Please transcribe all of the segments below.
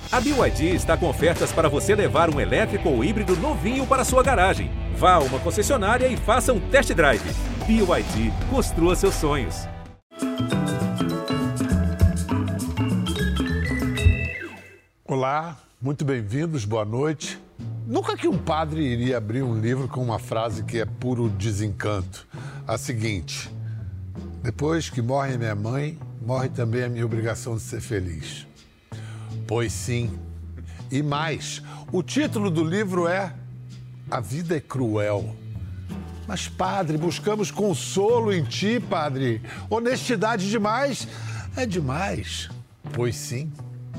A BYD está com ofertas para você levar um elétrico ou híbrido novinho para sua garagem. Vá a uma concessionária e faça um test drive. BYD, construa seus sonhos. Olá, muito bem-vindos, boa noite. Nunca que um padre iria abrir um livro com uma frase que é puro desencanto. A seguinte: depois que morre minha mãe, morre também a minha obrigação de ser feliz. Pois sim. E mais, o título do livro é A Vida é Cruel. Mas, padre, buscamos consolo em ti, padre. Honestidade demais é demais. Pois sim.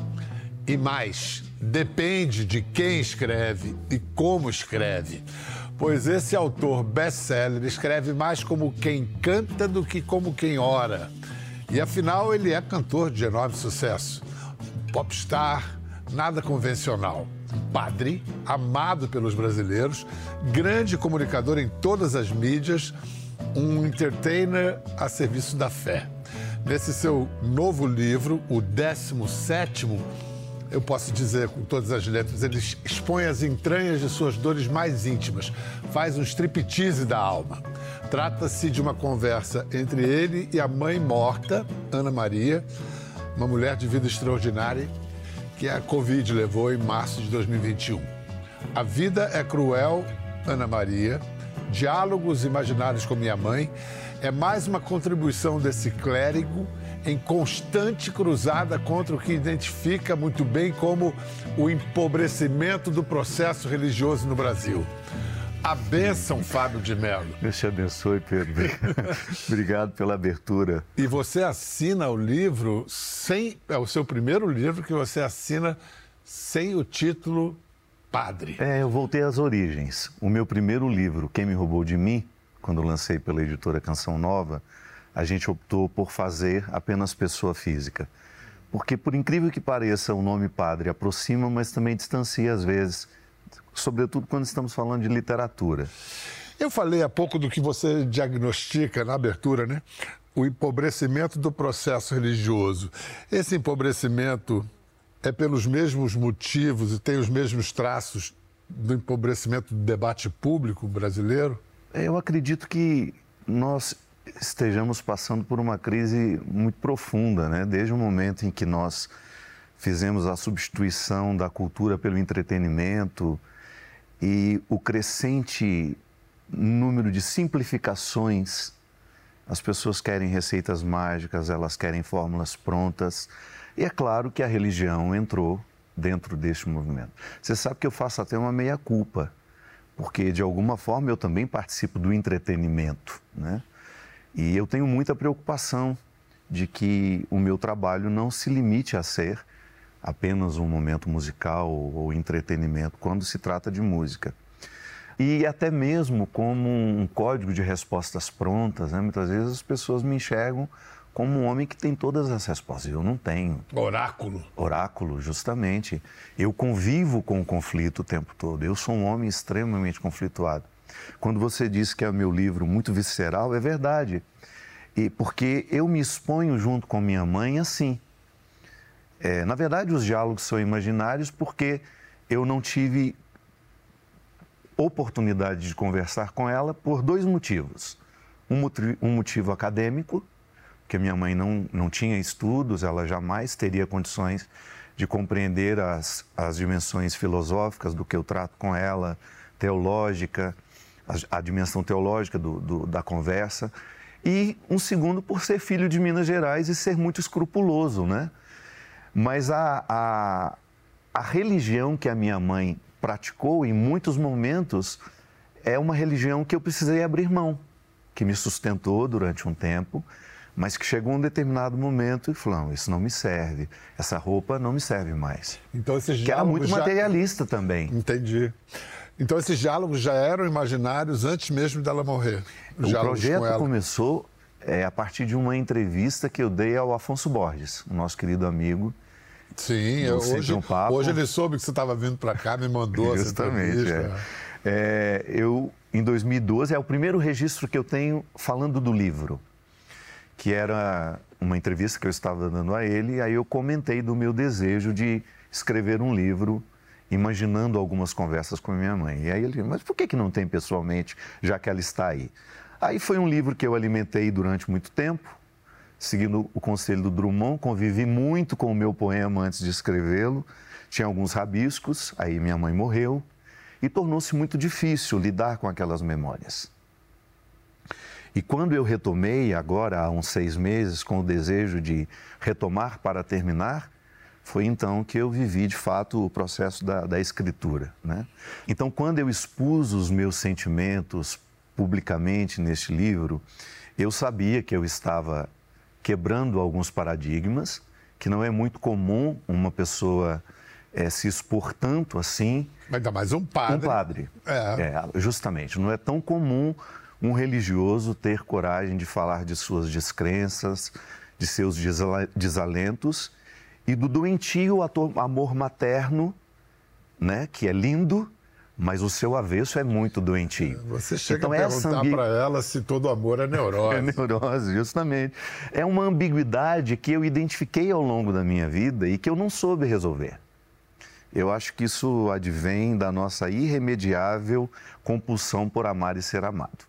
E mais, depende de quem escreve e como escreve. Pois esse autor best-seller escreve mais como quem canta do que como quem ora. E afinal, ele é cantor de enorme sucesso. Popstar, nada convencional. Padre, amado pelos brasileiros, grande comunicador em todas as mídias, um entertainer a serviço da fé. Nesse seu novo livro, o 17º, eu posso dizer com todas as letras, ele expõe as entranhas de suas dores mais íntimas, faz um striptease da alma. Trata-se de uma conversa entre ele e a mãe morta, Ana Maria, uma mulher de vida extraordinária que a Covid levou em março de 2021. A Vida é Cruel, Ana Maria, Diálogos Imaginários com Minha Mãe, é mais uma contribuição desse clérigo em constante cruzada contra o que identifica muito bem como o empobrecimento do processo religioso no Brasil. A bênção, Fábio de Mello. Deus te abençoe, Pedro. Obrigado pela abertura. E você assina o livro sem... É o seu primeiro livro que você assina sem o título Padre. Eu voltei às origens. O meu primeiro livro, Quem Me Roubou de Mim, quando lancei pela editora Canção Nova, a gente optou por fazer apenas pessoa física. Porque, por incrível que pareça, o nome Padre aproxima, mas também distancia às vezes, sobretudo quando estamos falando de literatura. Eu falei há pouco do que você diagnostica na abertura, né? O empobrecimento do processo religioso. Esse empobrecimento é pelos mesmos motivos e tem os mesmos traços do empobrecimento do debate público brasileiro? Eu acredito que nós estejamos passando por uma crise muito profunda, né? Desde o momento em que nós fizemos a substituição da cultura pelo entretenimento e o crescente número de simplificações. As pessoas querem receitas mágicas, elas querem fórmulas prontas. E é claro que a religião entrou dentro deste movimento. Você sabe que eu faço até uma meia-culpa, porque de alguma forma eu também participo do entretenimento, né? E eu tenho muita preocupação de que o meu trabalho não se limite a ser apenas um momento musical ou entretenimento, quando se trata de música. E até mesmo como um código de respostas prontas, né? Muitas vezes as pessoas me enxergam como um homem que tem todas as respostas. Eu não tenho. Oráculo. Oráculo, justamente. Eu convivo com o conflito o tempo todo. Eu sou um homem extremamente conflituado. Quando você diz que é o meu livro muito visceral, é verdade. E porque eu me exponho junto com minha mãe assim. Na verdade, os diálogos são imaginários porque eu não tive oportunidade de conversar com ela por dois motivos. Um motivo acadêmico, porque minha mãe não tinha estudos, ela jamais teria condições de compreender as dimensões filosóficas do que eu trato com ela, teológica, a dimensão teológica da conversa. E um segundo por ser filho de Minas Gerais e ser muito escrupuloso, né? Mas a religião que a minha mãe praticou, em muitos momentos, é uma religião que eu precisei abrir mão, que me sustentou durante um tempo, mas que chegou um determinado momento e falou, não, isso não me serve, essa roupa não me serve mais. Então esses diálogos que era muito materialista também. Entendi. Então esses diálogos já eram imaginários antes mesmo dela morrer? O projeto começou a partir de uma entrevista que eu dei ao Afonso Borges, o nosso querido amigo. Sim, hoje ele soube que você estava vindo para cá, me mandou essa entrevista. Eu, em 2012, é o primeiro registro que eu tenho falando do livro, que era uma entrevista que eu estava dando a ele, e aí eu comentei do meu desejo de escrever um livro imaginando algumas conversas com a minha mãe. E aí ele disse, mas por que não tem pessoalmente, já que ela está aí? Aí foi um livro que eu alimentei durante muito tempo, seguindo o conselho do Drummond, convivi muito com o meu poema antes de escrevê-lo, tinha alguns rabiscos, aí minha mãe morreu, e tornou-se muito difícil lidar com aquelas memórias. E quando eu retomei, agora há uns 6 meses, com o desejo de retomar para terminar, foi então que eu vivi, de fato, o processo da escritura, né? Então, quando eu expus os meus sentimentos publicamente neste livro, eu sabia que eu estava quebrando alguns paradigmas, que não é muito comum uma pessoa se expor tanto assim. Ainda mais um padre. Um padre, justamente. Não é tão comum um religioso ter coragem de falar de suas descrenças, de seus desalentos e do doentio amor materno, né, que é lindo, mas o seu avesso é muito doentio. Você chega a perguntar para ela se todo amor é neurose. É neurose, justamente. É uma ambiguidade que eu identifiquei ao longo da minha vida e que eu não soube resolver. Eu acho que isso advém da nossa irremediável compulsão por amar e ser amado.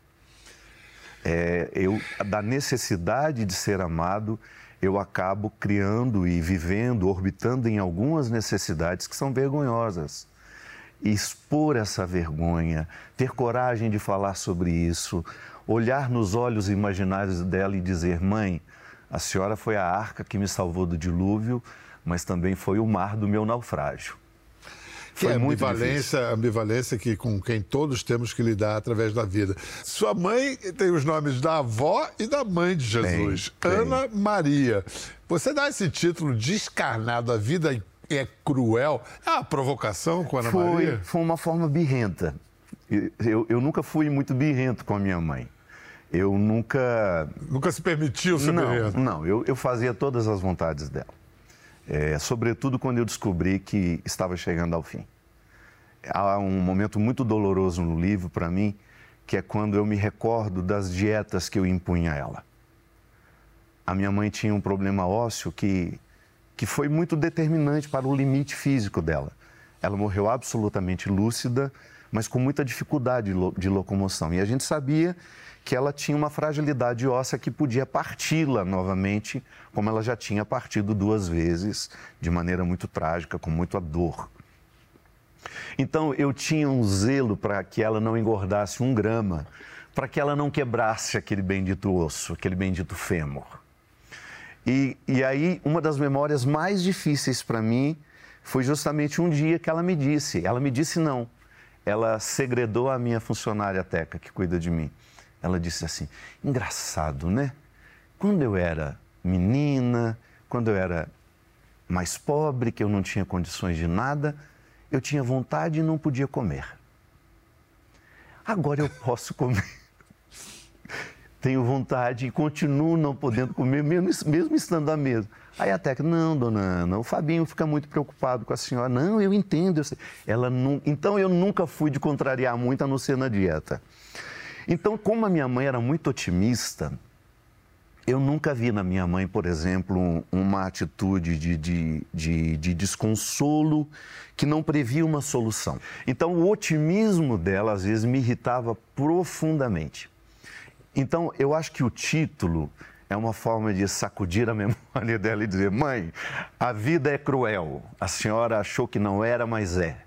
Da necessidade de ser amado, eu acabo criando e vivendo, orbitando em algumas necessidades que são vergonhosas. E expor essa vergonha, ter coragem de falar sobre isso, olhar nos olhos imaginários dela e dizer, mãe, a senhora foi a arca que me salvou do dilúvio, mas também foi o mar do meu naufrágio. Foi muito difícil. A ambivalência com quem todos temos que lidar através da vida. Sua mãe tem os nomes da avó e da mãe de Jesus, Ana Maria. Você dá esse título descarnado, a vida é cruel. É uma provocação com a Ana Maria? Foi uma forma birrenta. Eu nunca fui muito birrento com a minha mãe. Eu nunca... Nunca se permitiu ser birrento? Não, eu fazia todas as vontades dela. Sobretudo quando eu descobri que estava chegando ao fim. Há um momento muito doloroso no livro para mim, que é quando eu me recordo das dietas que eu impunha a ela. A minha mãe tinha um problema ósseo que foi muito determinante para o limite físico dela. Ela morreu absolutamente lúcida, mas com muita dificuldade de locomoção. E a gente sabia que ela tinha uma fragilidade óssea que podia parti-la novamente, como ela já tinha partido 2 vezes, de maneira muito trágica, com muita dor. Então, eu tinha um zelo para que ela não engordasse 1 grama, para que ela não quebrasse aquele bendito osso, aquele bendito fêmur. E aí, uma das memórias mais difíceis para mim foi justamente um dia que ela me disse não, ela segredou a minha funcionária Teca, que cuida de mim. Ela disse assim, engraçado, né? Quando eu era menina, quando eu era mais pobre, que eu não tinha condições de nada, eu tinha vontade e não podia comer. Agora eu posso comer. Tenho vontade e continuo não podendo comer, mesmo estando à mesa. Aí a Teca, não, dona Ana, o Fabinho fica muito preocupado com a senhora. Não, eu entendo. Eu sei. Então eu nunca fui de contrariar muito, a não ser na dieta. Então, como a minha mãe era muito otimista, eu nunca vi na minha mãe, por exemplo, uma atitude de desconsolo que não previa uma solução. Então, o otimismo dela, às vezes, me irritava profundamente. Então, eu acho que o título é uma forma de sacudir a memória dela e dizer, mãe, a vida é cruel. A senhora achou que não era, mas é.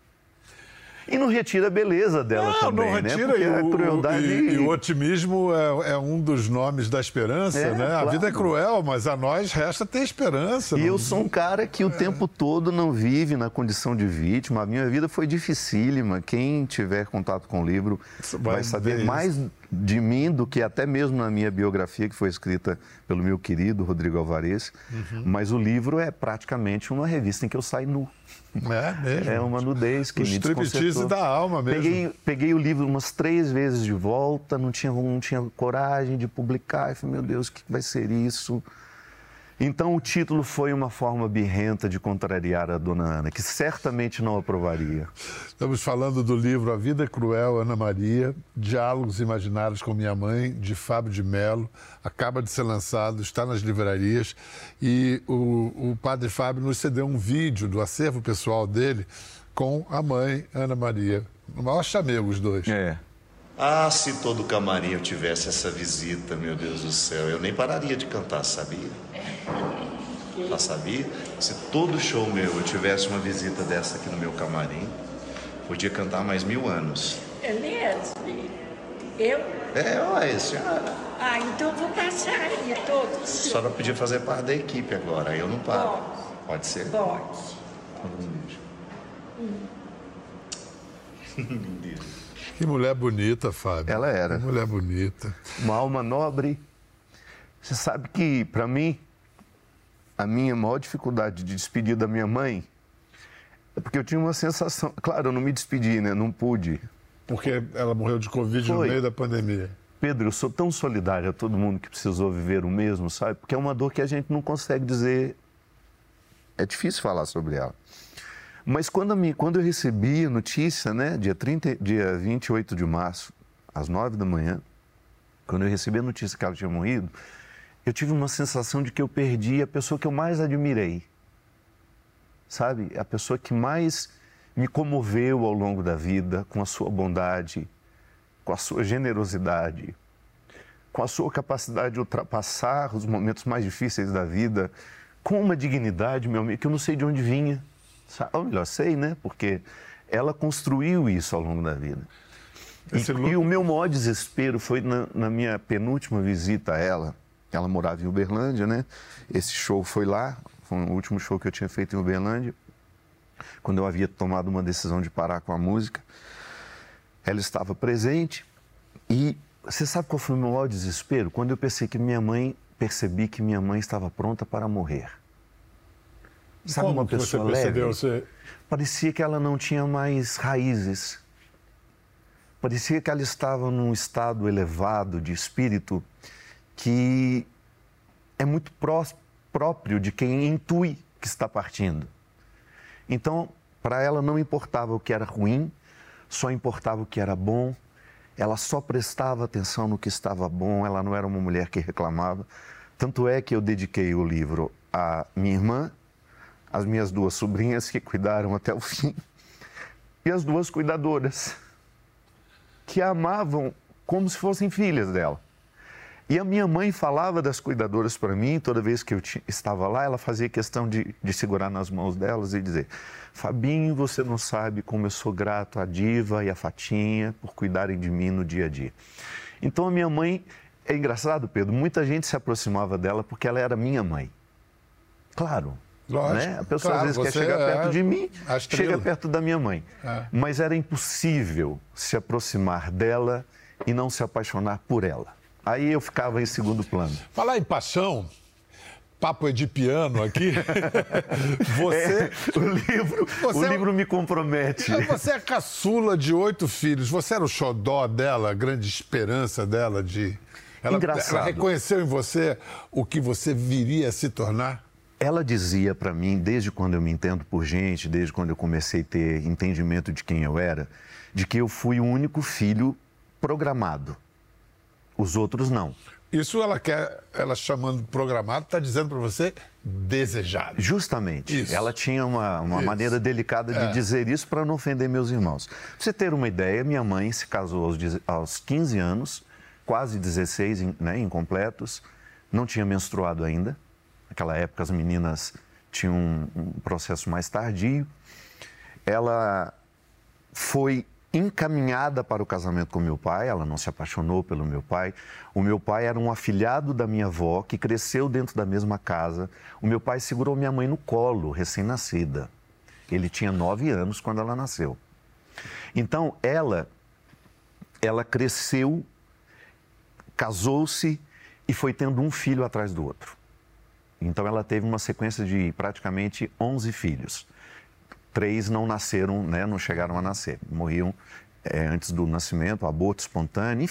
E não retira a beleza dela também, não retira, né? Porque a crueldade... E o otimismo é um dos nomes da esperança, né? Claro. A vida é cruel, mas a nós resta ter esperança. E eu sou um cara que o tempo todo não vive na condição de vítima. A minha vida foi dificílima. Quem tiver contato com o livro vai saber mais de mim do que até mesmo na minha biografia, que foi escrita pelo meu querido Rodrigo Alvarez. Mas o livro é praticamente uma revista em que eu saio nu. É mesmo. É uma nudez que me desconcertou. Da alma mesmo. Peguei o livro umas 3 vezes de volta, não tinha coragem de publicar. Eu falei, meu Deus, o que vai ser isso? Então, o título foi uma forma birrenta de contrariar a dona Ana, que certamente não aprovaria. Estamos falando do livro A Vida é Cruel, Ana Maria, Diálogos Imaginários com Minha Mãe, de Fábio de Mello. Acaba de ser lançado, está nas livrarias. E o padre Fábio nos cedeu um vídeo do acervo pessoal dele com a mãe, Ana Maria. O maior chamego, os dois. Ah, se todo camarim eu tivesse essa visita, meu Deus do céu, eu nem pararia de cantar, sabia? Já sabia? Se todo show meu eu tivesse uma visita dessa aqui no meu camarim, podia cantar mais 1000 anos. É mesmo? Eu? Olha, senhora. Ah, então vou passar aí todos. A senhora podia fazer parte da equipe agora, aí eu não paro. Pode ser? Pode. Lindíssimo. Que mulher bonita, Fábio. Ela era. Que mulher bonita. Uma alma nobre. Você sabe que, para mim, a minha maior dificuldade de despedir da minha mãe é porque eu tinha uma sensação... Claro, eu não me despedi, né? Não pude. Porque ela morreu de Covid no meio da pandemia. Pedro, eu sou tão solidário a todo mundo que precisou viver o mesmo, sabe? Porque é uma dor que a gente não consegue dizer... É difícil falar sobre ela. Mas quando eu recebi a notícia, né, dia 28 de março, às 9 da manhã, quando eu recebi a notícia que ela tinha morrido, eu tive uma sensação de que eu perdi a pessoa que eu mais admirei. Sabe? A pessoa que mais me comoveu ao longo da vida, com a sua bondade, com a sua generosidade, com a sua capacidade de ultrapassar os momentos mais difíceis da vida, com uma dignidade, meu amigo, que eu não sei de onde vinha. Ou melhor, sei, né? Porque ela construiu isso ao longo da vida. E o meu maior desespero foi na minha penúltima visita a ela. Ela morava em Uberlândia, né? Esse show foi lá, foi o último show que eu tinha feito em Uberlândia, quando eu havia tomado uma decisão de parar com a música. Ela estava presente e você sabe qual foi o meu maior desespero? Quando eu percebi que minha mãe estava pronta para morrer. Sabe, como uma pessoa você percebeu? leve? Parecia que ela não tinha mais raízes. Parecia que ela estava num estado elevado de espírito que é muito próprio de quem intui que está partindo. Então, para ela não importava o que era ruim, só importava o que era bom. Ela só prestava atenção no que estava bom, ela não era uma mulher que reclamava. Tanto é que eu dediquei o livro à minha irmã, as minhas 2 sobrinhas que cuidaram até o fim, e as 2 cuidadoras, que a amavam como se fossem filhas dela. E a minha mãe falava das cuidadoras para mim, toda vez que eu estava lá, ela fazia questão de segurar nas mãos delas e dizer: Fabinho, você não sabe como eu sou grato à Diva e à Fatinha por cuidarem de mim no dia a dia. Então a minha mãe, é engraçado, Pedro, muita gente se aproximava dela porque ela era minha mãe. Claro. Lógico, né? A pessoa claro, às vezes quer chegar perto de mim, chega perto da minha mãe. Mas era impossível se aproximar dela e não se apaixonar por ela. Aí eu ficava em segundo plano. Falar em paixão, papo edipiano aqui. O livro me compromete. Você é caçula de 8 filhos. Você era o xodó dela, a grande esperança dela de... Engraçado. Ela reconheceu em você o que você viria a se tornar? Ela dizia para mim, desde quando eu me entendo por gente, desde quando eu comecei a ter entendimento de quem eu era, de que eu fui o único filho programado. Os outros não. Isso ela chamando programado, está dizendo para você desejado. Justamente. Isso. Ela tinha uma maneira delicada de dizer isso para não ofender meus irmãos. Pra você ter uma ideia, minha mãe se casou aos 15 anos, quase 16, né, incompletos, não tinha menstruado ainda. Naquela época as meninas tinham um processo mais tardio. Ela foi encaminhada para o casamento com meu pai, ela não se apaixonou pelo meu pai. O meu pai era um afilhado da minha avó, que cresceu dentro da mesma casa. O meu pai segurou minha mãe no colo, recém-nascida. Ele tinha 9 anos quando ela nasceu. Então, ela cresceu, casou-se e foi tendo um filho atrás do outro. Então, ela teve uma sequência de praticamente 11 filhos. 3 não nasceram, né, não chegaram a nascer, morriam antes do nascimento, aborto espontâneo, enfim.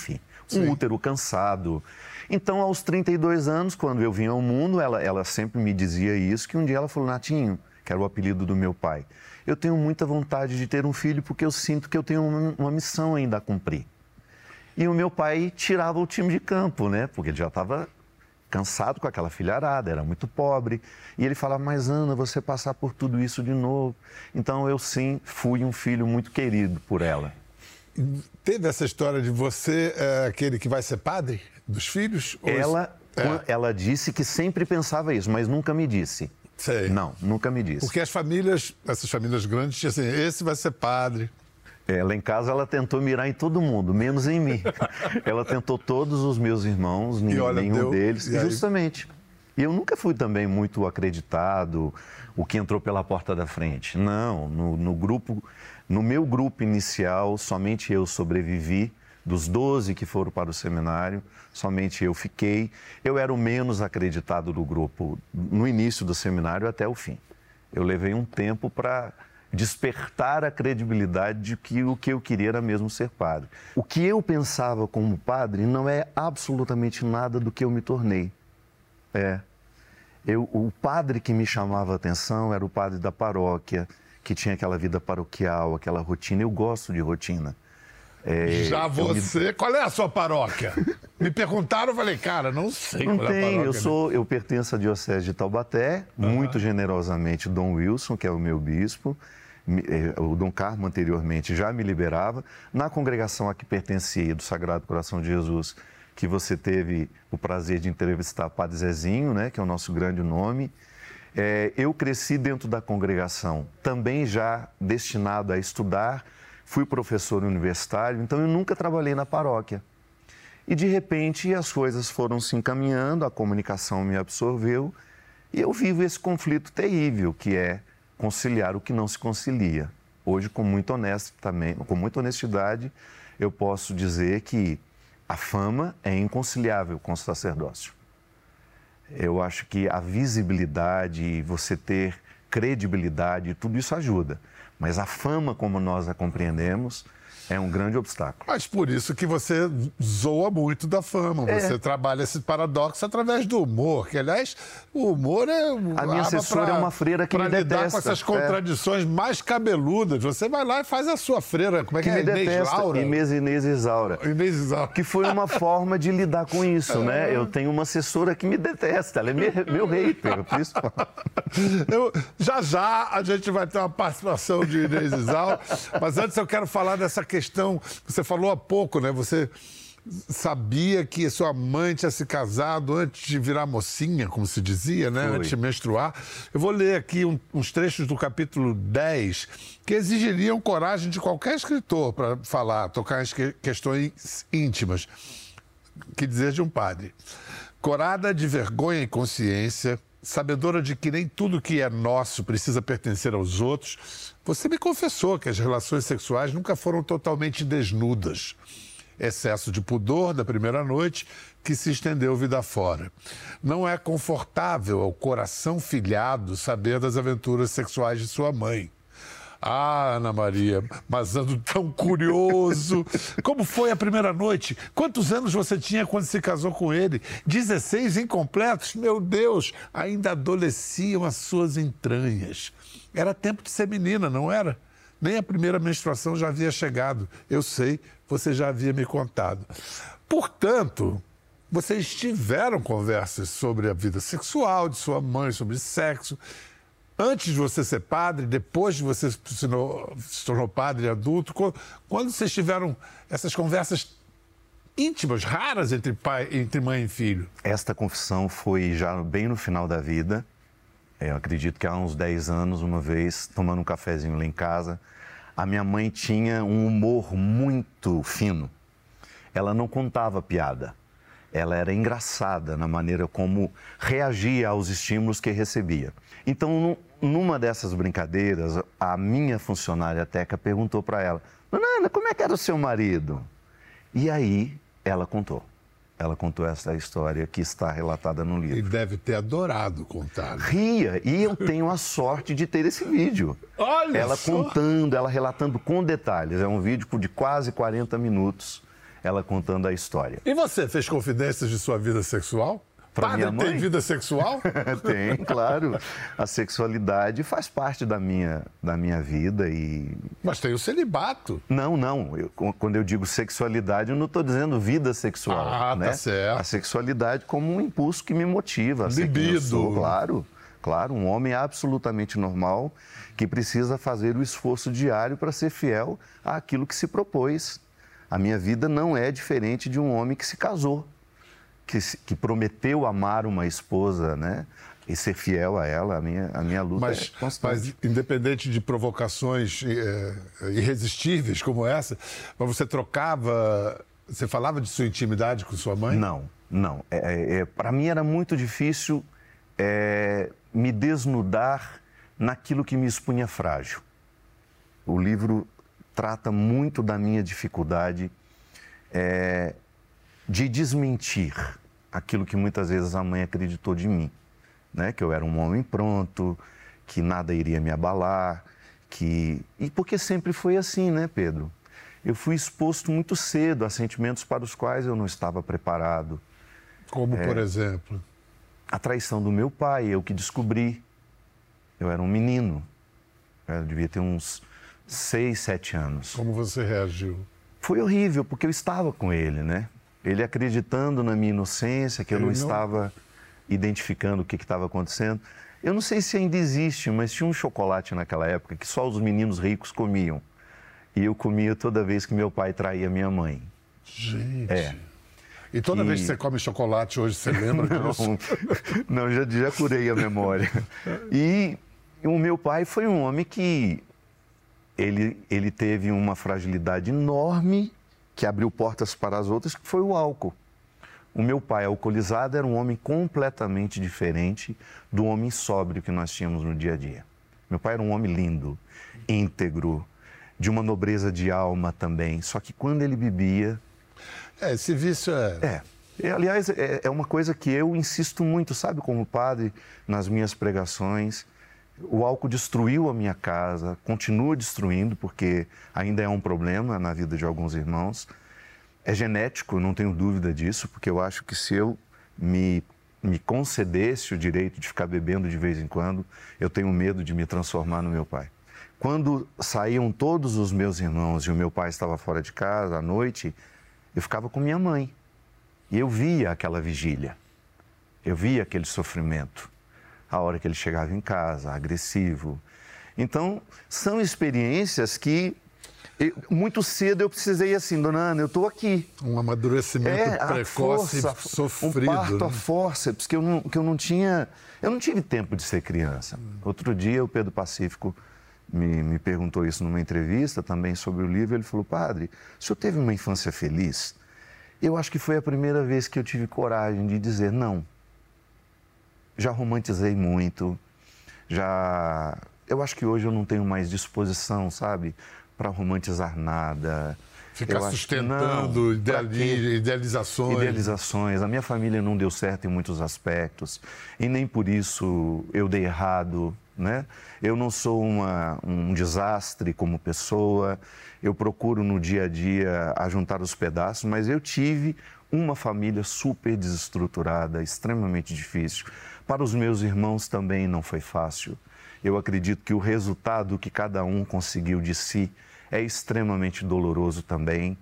um útero cansado. Então, aos 32 anos, quando eu vim ao mundo, ela sempre me dizia isso, que um dia ela falou, Natinho, que era o apelido do meu pai, eu tenho muita vontade de ter um filho porque eu sinto que eu tenho uma missão ainda a cumprir. E o meu pai tirava o time de campo, né? Porque ele já estava cansado com aquela filharada, era muito pobre. E ele falava, mas Ana, você passar por tudo isso de novo. Então, eu sim fui um filho muito querido por ela. Teve essa história de você, aquele que vai ser padre dos filhos? Ela disse que sempre pensava isso, mas nunca me disse. Sei. Não, nunca me disse. Porque essas famílias grandes, tinham assim, esse vai ser padre. Lá em casa ela tentou mirar em todo mundo, menos em mim. Ela tentou todos os meus irmãos, nenhum deles, justamente. E eu nunca fui também muito acreditado, o que entrou pela porta da frente. Não, no meu grupo inicial, somente eu sobrevivi. Dos 12 que foram para o seminário, somente eu fiquei. Eu era o menos acreditado do grupo no início do seminário até o fim. Eu levei um tempo para despertar a credibilidade de que o que eu queria era mesmo ser padre. O que eu pensava como padre não é absolutamente nada do que eu me tornei. O padre que me chamava a atenção era o padre da paróquia, que tinha aquela vida paroquial, aquela rotina. Eu gosto de rotina. Qual é a sua paróquia? Me perguntaram, eu falei, cara, não sei qual é a paróquia. Eu pertenço à Diocese de Taubaté, muito generosamente Dom Wilson, que é o meu bispo, o Dom Carmo anteriormente já me liberava. Na congregação a que pertencia, do Sagrado Coração de Jesus, que você teve o prazer de entrevistar Padre Zezinho, né, que é o nosso grande nome. Eu cresci dentro da congregação, também já destinado a estudar. Fui professor universitário, então eu nunca trabalhei na paróquia. E, de repente, as coisas foram se encaminhando, a comunicação me absorveu e eu vivo esse conflito terrível, que é conciliar o que não se concilia. Hoje, com muita honestidade, eu posso dizer que a fama é inconciliável com o sacerdócio. Eu acho que a visibilidade, você ter credibilidade, tudo isso ajuda. Mas a fama, como nós a compreendemos, é um grande obstáculo. Mas por isso que você zoa muito da fama. Você trabalha esse paradoxo através do humor. Que, aliás, o humor é... A minha assessora é uma freira que me detesta. Para lidar com essas contradições mais cabeludas, você vai lá e faz a sua freira. Como é que é? Inês Laura? Inês Isaura. Inês Isaura. Que foi uma forma de lidar com isso, né? Eu tenho uma assessora que me detesta. Ela é meu hater, principal. Já a gente vai ter uma participação de Inês Isaura. Mas antes eu quero falar dessa questão, você falou há pouco, né? Você sabia que sua mãe tinha se casado antes de virar mocinha, como se dizia, né? Antes de menstruar. Eu vou ler aqui uns trechos do capítulo 10 que exigiriam coragem de qualquer escritor para falar, tocar em questões íntimas. Que dizer de um padre? Corada de vergonha e consciência, sabedora de que nem tudo que é nosso precisa pertencer aos outros, você me confessou que as relações sexuais nunca foram totalmente desnudas. Excesso de pudor da primeira noite que se estendeu vida fora. Não é confortável ao coração filhado saber das aventuras sexuais de sua mãe. Ah, Ana Maria, mas ando tão curioso. Como foi a primeira noite? Quantos anos você tinha quando se casou com ele? 16 incompletos? Meu Deus, ainda adolesciam as suas entranhas. Era tempo de ser menina, não era? Nem a primeira menstruação já havia chegado. Eu sei, você já havia me contado. Portanto, vocês tiveram conversas sobre a vida sexual de sua mãe, sobre sexo. Antes de você ser padre, depois de você se tornou padre adulto, quando vocês tiveram essas conversas íntimas, raras entre mãe e filho? Esta confissão foi já bem no final da vida. Eu acredito que há uns 10 anos, uma vez, tomando um cafezinho lá em casa, a minha mãe tinha um humor muito fino. Ela não contava piada. Ela era engraçada na maneira como reagia aos estímulos que recebia. Então, numa dessas brincadeiras, a minha funcionária Teca perguntou para ela: Dona Ana, como é que era o seu marido? E aí, ela contou. Ela contou essa história que está relatada no livro. Ele deve ter adorado contar. Ria, e eu tenho a sorte de ter esse vídeo. Olha ela só. Contando, ela relatando com detalhes. É um vídeo de quase 40 minutos. ela contando a história. E você, fez confidências de sua vida sexual? Pra minha mãe? Tem vida sexual? Tem, claro. A sexualidade faz parte da minha vida e... Mas tem o celibato. Não. Quando eu digo sexualidade, eu não estou dizendo vida sexual. Ah, né? Tá certo. A sexualidade como um impulso que me motiva. Libido. Claro, um homem absolutamente normal que precisa fazer o esforço diário para ser fiel àquilo que se propôs. A minha vida não é diferente de um homem que se casou, que prometeu amar uma esposa, né? E ser fiel a ela. A minha luta é constante. Mas independente de provocações irresistíveis como essa, mas você você falava de sua intimidade com sua mãe? Não. Para mim era muito difícil me desnudar naquilo que me expunha frágil. O livro trata muito da minha dificuldade de desmentir aquilo que muitas vezes a mãe acreditou de mim, né? Que eu era um homem pronto, que nada iria me abalar, E porque sempre foi assim, né, Pedro? Eu fui exposto muito cedo a sentimentos para os quais eu não estava preparado. Como, por exemplo? A traição do meu pai, eu que descobri. Eu era um menino, eu devia ter uns 6, 7 anos. Como você reagiu? Foi horrível, porque eu estava com ele, né? Ele acreditando na minha inocência, que eu não estava identificando o que estava acontecendo. Eu não sei se ainda existe, mas tinha um chocolate naquela época que só os meninos ricos comiam. E eu comia toda vez que meu pai traía minha mãe. Gente... E toda vez que você come chocolate hoje, você lembra disso? Não, já curei a memória. E o meu pai foi um homem que... Ele teve uma fragilidade enorme que abriu portas para as outras, que foi o álcool. O meu pai, alcoolizado, era um homem completamente diferente do homem sóbrio que nós tínhamos no dia a dia. Meu pai era um homem lindo, íntegro, de uma nobreza de alma também. Só que quando ele bebia... esse vício Aliás, é uma coisa que eu insisto muito, sabe, como padre, nas minhas pregações. O álcool destruiu a minha casa, continua destruindo, porque ainda é um problema na vida de alguns irmãos. É genético, não tenho dúvida disso, porque eu acho que se eu me concedesse o direito de ficar bebendo de vez em quando, eu tenho medo de me transformar no meu pai. Quando saíam todos os meus irmãos e o meu pai estava fora de casa à noite, eu ficava com minha mãe. E eu via aquela vigília, eu via aquele sofrimento. A hora que ele chegava em casa, agressivo. Então, são experiências que muito cedo eu precisei assim, dona Ana, eu estou aqui. Um amadurecimento precoce, sofrido. Um parto a fórceps, que eu não tive tempo de ser criança. Outro dia o Pedro Pacífico me perguntou isso numa entrevista também sobre o livro. Ele falou, padre, o senhor teve uma infância feliz? Eu acho que foi a primeira vez que eu tive coragem de dizer não. Já romantizei muito, eu acho que hoje eu não tenho mais disposição, sabe, para romantizar nada. Ficar sustentando idealizações. Idealizações. A minha família não deu certo em muitos aspectos e nem por isso eu dei errado, né? Eu não sou um desastre como pessoa, eu procuro no dia a dia ajuntar os pedaços, mas eu tive uma família super desestruturada, extremamente difícil. Para os meus irmãos também não foi fácil. Eu acredito que o resultado que cada um conseguiu de si é extremamente doloroso também.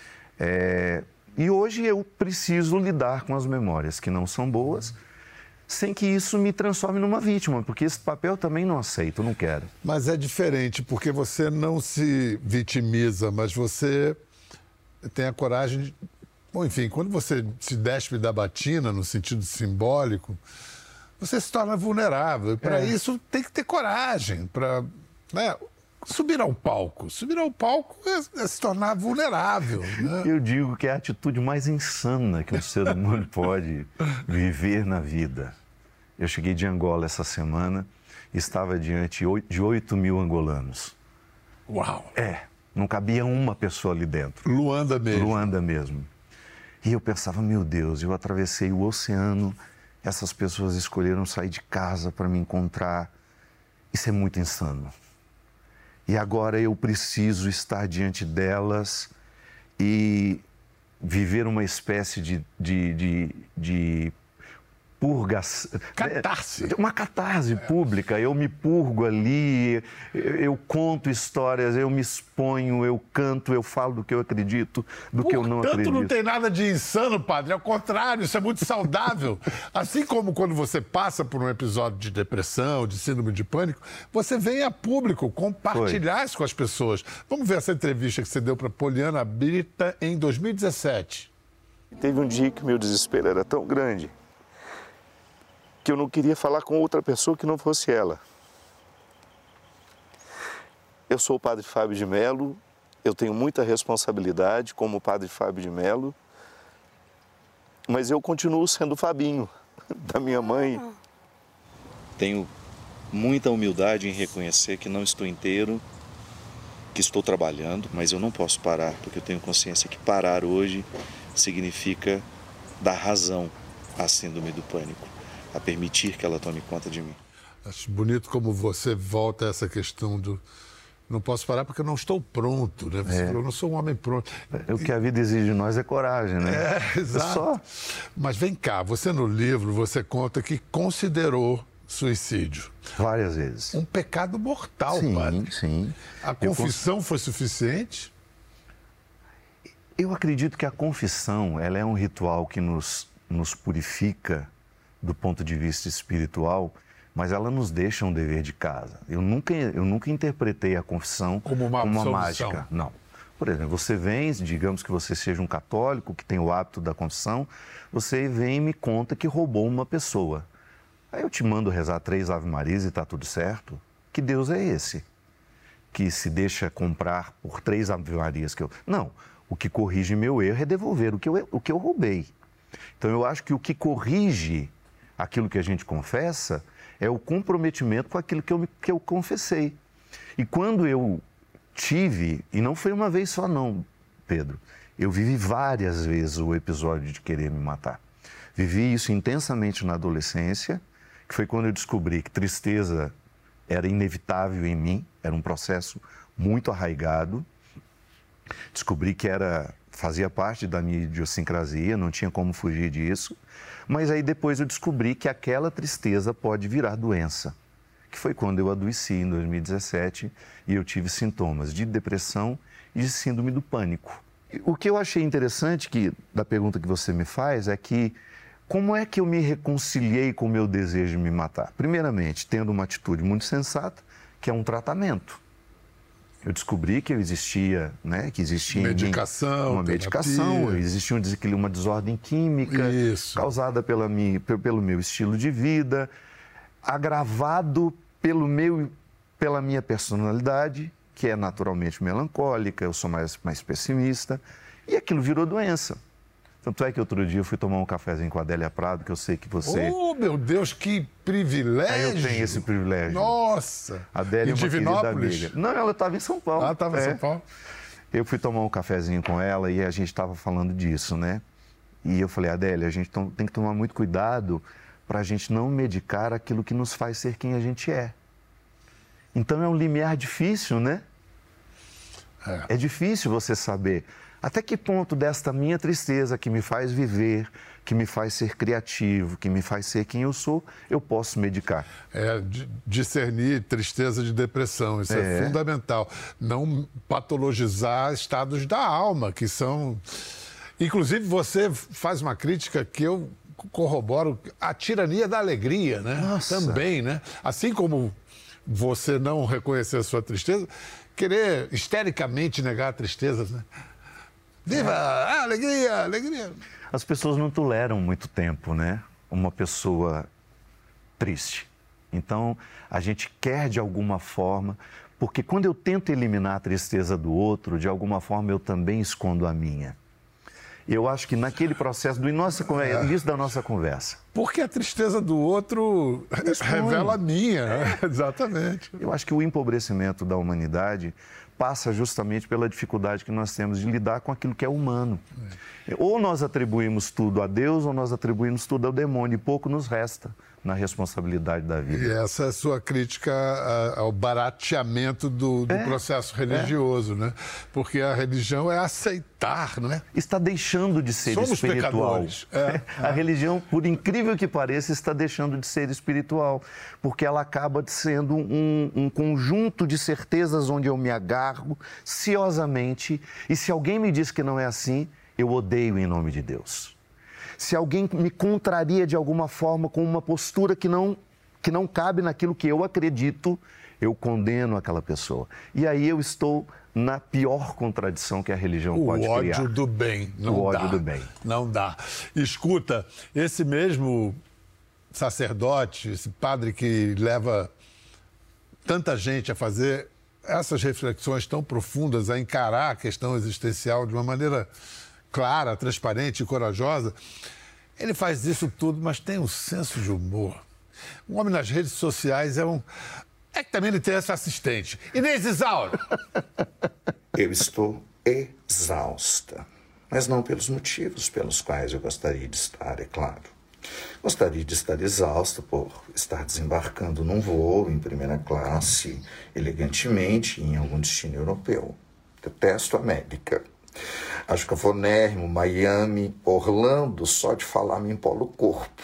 E hoje eu preciso lidar com as memórias que não são boas, sem que isso me transforme numa vítima, porque esse papel também não aceito, não quero. Mas é diferente, porque você não se vitimiza, mas você tem a coragem de... Bom, enfim, quando você se despe da batina, no sentido simbólico, você se torna vulnerável. Para isso tem que ter coragem, para subir ao palco. Subir ao palco é se tornar vulnerável. Né? Eu digo que é a atitude mais insana que um ser humano pode viver na vida. Eu cheguei de Angola essa semana e estava diante de 8 mil angolanos. Uau! Não cabia uma pessoa ali dentro. Luanda mesmo. Luanda mesmo. E eu pensava, meu Deus, eu atravessei o oceano, essas pessoas escolheram sair de casa para me encontrar. Isso é muito insano. E agora eu preciso estar diante delas e viver uma espécie de purgação. Catarse. Uma catarse pública. Eu me purgo ali, eu conto histórias, eu me exponho, eu canto, eu falo do que eu acredito, do que eu não acredito. Portanto, não tem nada de insano, padre. Ao contrário, isso é muito saudável. Assim como quando você passa por um episódio de depressão, de síndrome de pânico, você vem a público compartilhar isso com as pessoas. Vamos ver essa entrevista que você deu para Poliana Brita em 2017. Teve um dia que o meu desespero era tão grande que eu não queria falar com outra pessoa que não fosse ela. Eu sou o Padre Fábio de Mello, eu tenho muita responsabilidade como Padre Fábio de Mello, mas eu continuo sendo o Fabinho, da minha mãe. Tenho muita humildade em reconhecer que não estou inteiro, que estou trabalhando, mas eu não posso parar, porque eu tenho consciência que parar hoje significa dar razão à síndrome do pânico, a permitir que ela tome conta de mim. Acho bonito como você volta a essa questão do não posso parar porque eu não estou pronto, né? Você falou, eu não sou um homem pronto. O que a vida exige de nós é coragem, né? Exato. Mas vem cá, você no livro, você conta que considerou suicídio. Várias vezes. Um pecado mortal, padre. Sim. A confissão foi suficiente? Eu acredito que a confissão, ela é um ritual que nos purifica do ponto de vista espiritual, mas ela nos deixa um dever de casa. Eu nunca interpretei a confissão como uma mágica. Não. Por exemplo, você vem, digamos que você seja um católico que tem o hábito da confissão, você vem e me conta que roubou uma pessoa. Aí eu te mando rezar 3 Ave Marias e está tudo certo. Que Deus é esse? Que se deixa comprar por 3 Ave Marias que eu... Não, o que corrige meu erro é devolver o que eu roubei. Então eu acho que o que corrige aquilo que a gente confessa é o comprometimento com aquilo que eu confessei. E quando eu tive, e não foi uma vez só não, Pedro, eu vivi várias vezes o episódio de querer me matar. Vivi isso intensamente na adolescência, que foi quando eu descobri que tristeza era inevitável em mim, era um processo muito arraigado. Descobri que fazia parte da minha idiosincrasia, não tinha como fugir disso. Mas aí depois eu descobri que aquela tristeza pode virar doença, que foi quando eu adoeci em 2017 e eu tive sintomas de depressão e de síndrome do pânico. O que eu achei interessante da pergunta que você me faz é que como é que eu me reconciliei com o meu desejo de me matar? Primeiramente, tendo uma atitude muito sensata, que é um tratamento. Eu descobri que existia medicação, uma medicação, existia uma desordem química causada pelo meu estilo de vida, agravado pela minha personalidade, que é naturalmente melancólica, eu sou mais pessimista, e aquilo virou doença. Tanto é que outro dia eu fui tomar um cafezinho com a Adélia Prado, que eu sei que você... Oh, meu Deus, que privilégio! Eu tenho esse privilégio. Nossa! A Adélia é uma querida amiga. Não, ela estava em São Paulo. Ela estava em São Paulo? Eu fui tomar um cafezinho com ela e a gente estava falando disso, né? E eu falei, Adélia, a gente tem que tomar muito cuidado para a gente não medicar aquilo que nos faz ser quem a gente é. Então é um limiar difícil, né? É difícil você saber até que ponto desta minha tristeza que me faz viver, que me faz ser criativo, que me faz ser quem eu sou, eu posso medicar. Discernir tristeza de depressão, isso é fundamental. Não patologizar estados da alma, que são... Inclusive, você faz uma crítica que eu corroboro, a tirania da alegria, né? Nossa. Também, né? Assim como você não reconhecer a sua tristeza, querer histericamente negar a tristeza, né? Viva! Alegria, alegria! As pessoas não toleram muito tempo, né? Uma pessoa triste. Então, a gente quer de alguma forma, porque quando eu tento eliminar a tristeza do outro, de alguma forma eu também escondo a minha. Eu acho que naquele processo do início da nossa conversa, Porque a tristeza do outro revela a minha. Exatamente. Eu acho que o empobrecimento da humanidade passa justamente pela dificuldade que nós temos de lidar com aquilo que é humano. Ou nós atribuímos tudo a Deus, ou nós atribuímos tudo ao demônio, e pouco nos resta na responsabilidade da vida. E essa é a sua crítica ao barateamento do processo religioso, né? Porque a religião é aceitar, não é? Está deixando de ser Somos espiritual. Pecadores. A religião, por incrível que pareça, está deixando de ser espiritual, porque ela acaba sendo um conjunto de certezas onde eu me agarro ciosamente, e se alguém me diz que não é assim, eu odeio em nome de Deus. Se alguém me contraria de alguma forma com uma postura que não cabe naquilo que eu acredito, eu condeno aquela pessoa. E aí eu estou na pior contradição que a religião pode criar. O ódio do bem. Não dá. O ódio do bem. Não dá. Escuta, esse mesmo sacerdote, esse padre que leva tanta gente a fazer essas reflexões tão profundas, a encarar a questão existencial de uma maneira clara, transparente e corajosa, ele faz isso tudo, mas tem um senso de humor. Um homem nas redes sociais é que também ele tem essa assistente. Inês Isauro! Eu estou exausta, mas não pelos motivos pelos quais eu gostaria de estar, é claro. Gostaria de estar exausta por estar desembarcando num voo em primeira classe, elegantemente, em algum destino europeu. Detesto a América. Acho cafonérrimo, Miami, Orlando, só de falar me empola o corpo.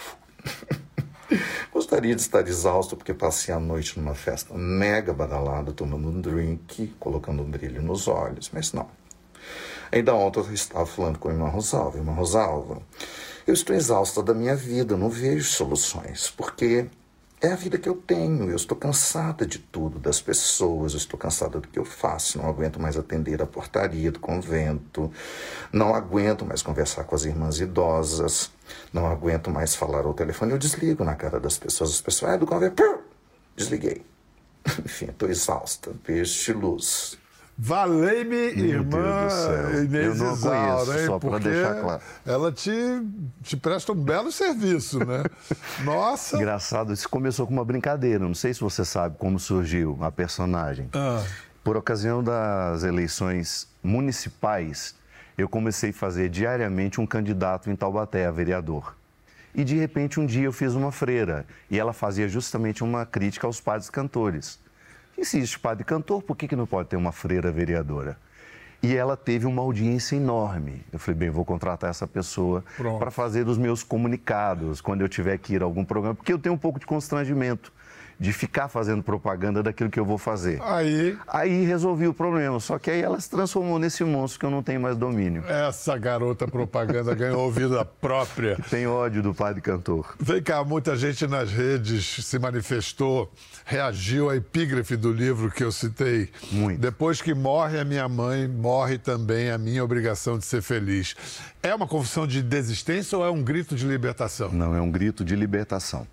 Gostaria de estar exausto porque passei a noite numa festa mega badalada, tomando um drink, colocando um brilho nos olhos, mas não. Ainda ontem eu estava falando com a irmã Rosalva. Irmã Rosalva, eu estou exausta da minha vida, não vejo soluções, porque é a vida que eu tenho, eu estou cansada de tudo, das pessoas, eu estou cansada do que eu faço, não aguento mais atender a portaria do convento, não aguento mais conversar com as irmãs idosas, não aguento mais falar ao telefone, eu desligo na cara das pessoas, as pessoas, do convento, desliguei. Enfim, estou exausta, beijo de luz. Valei-me, irmã Inês Eu não Isauro, conheço, hein? só para Porque deixar claro. ela te presta um belo serviço, né? Nossa! Engraçado, isso começou com uma brincadeira. Não sei se você sabe como surgiu a personagem. Por ocasião das eleições municipais, eu comecei a fazer diariamente um candidato em Taubaté, a vereador. E, de repente, um dia eu fiz uma freira e ela fazia justamente uma crítica aos padres cantores. E se existe padre cantor, por que não pode ter uma freira vereadora? E ela teve uma audiência enorme. Eu falei, bem, vou contratar essa pessoa para fazer os meus comunicados quando eu tiver que ir a algum programa, porque eu tenho um pouco de constrangimento de ficar fazendo propaganda daquilo que eu vou fazer. Aí resolvi o problema, só que aí ela se transformou nesse monstro que eu não tenho mais domínio. Essa garota propaganda ganhou vida própria. Tem ódio do padre cantor. Vem cá, muita gente nas redes se manifestou, reagiu à epígrafe do livro que eu citei. Muito. Depois que morre a minha mãe, morre também a minha obrigação de ser feliz. É uma confissão de desistência ou é um grito de libertação? Não, é um grito de libertação.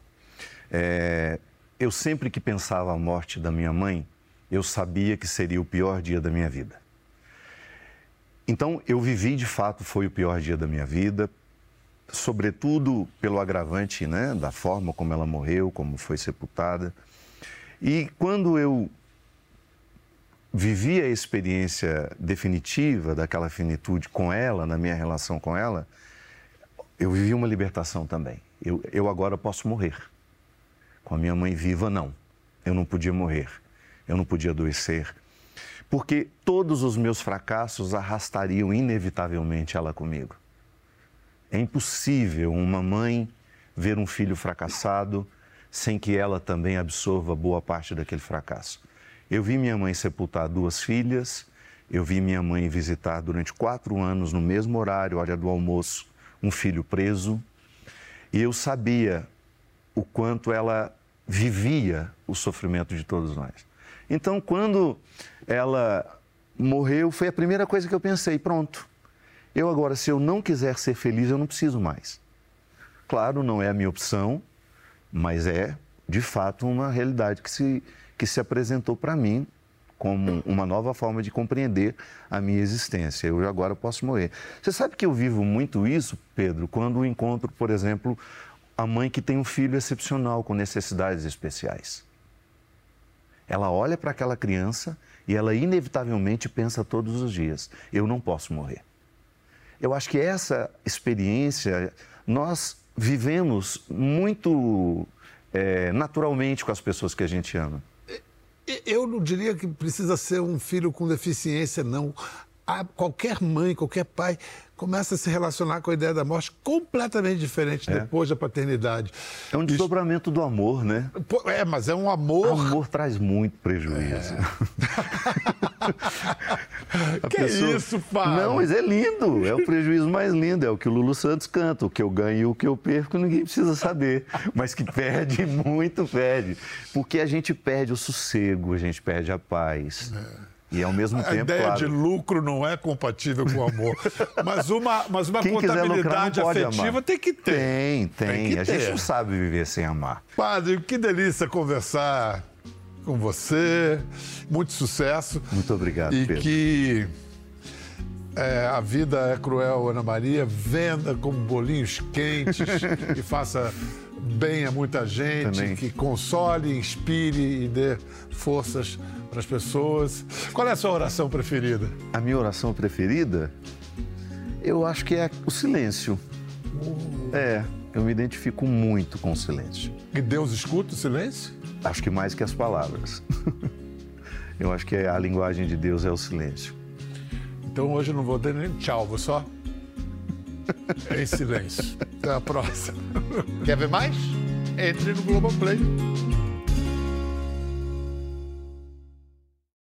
Eu sempre que pensava a morte da minha mãe, eu sabia que seria o pior dia da minha vida. Então, eu vivi, de fato, foi o pior dia da minha vida, sobretudo pelo agravante, né, da forma como ela morreu, como foi sepultada. E quando eu vivi a experiência definitiva daquela finitude com ela, na minha relação com ela, eu vivi uma libertação também. Eu agora posso morrer. Com a minha mãe viva, não. Eu não podia morrer, eu não podia adoecer, porque todos os meus fracassos arrastariam inevitavelmente ela comigo. É impossível uma mãe ver um filho fracassado sem que ela também absorva boa parte daquele fracasso. Eu vi minha mãe sepultar 2 filhas, eu vi minha mãe visitar durante 4 anos, no mesmo horário, hora do almoço, um filho preso, e eu sabia o quanto ela vivia o sofrimento de todos nós. Então, quando ela morreu, foi a primeira coisa que eu pensei, pronto. Eu agora, se eu não quiser ser feliz, eu não preciso mais. Claro, não é a minha opção, mas é, de fato, uma realidade que se apresentou para mim como uma nova forma de compreender a minha existência. Eu agora posso morrer. Você sabe que eu vivo muito isso, Pedro, quando encontro, por exemplo, a mãe que tem um filho excepcional com necessidades especiais. Ela olha para aquela criança e ela inevitavelmente pensa todos os dias, eu não posso morrer. Eu acho que essa experiência nós vivemos muito naturalmente com as pessoas que a gente ama. Eu não diria que precisa ser um filho com deficiência, não. Qualquer mãe, qualquer pai começa a se relacionar com a ideia da morte completamente diferente depois da paternidade. É um desdobramento do amor, né? Mas é um amor... O amor traz muito prejuízo. Isso, Fábio? Não, mas é lindo. É o prejuízo mais lindo. É o que o Lulu Santos canta. O que eu ganho e o que eu perco, ninguém precisa saber. Mas que perde, muito perde. Porque a gente perde o sossego, a gente perde a paz. E ao mesmo tempo, a ideia claro, de lucro não é compatível com o amor. Mas uma quem contabilidade afetiva amar. tem que ter. Tem. A gente não sabe viver sem amar. Padre, que delícia conversar com você. Muito sucesso. Muito obrigado, Pedro. E que a vida é cruel, Ana Maria. Venda como bolinhos quentes e faça bem a muita gente. Também. Que console, inspire e dê forças para as pessoas. Qual é a sua oração preferida? A minha oração preferida, eu acho que é o silêncio. Eu me identifico muito com o silêncio. E Deus escuta o silêncio? Acho que mais que as palavras. Eu acho que a linguagem de Deus é o silêncio. Então hoje eu não vou dar nem tchau, vou só em silêncio. Até a próxima. Quer ver mais? Entre no Globoplay.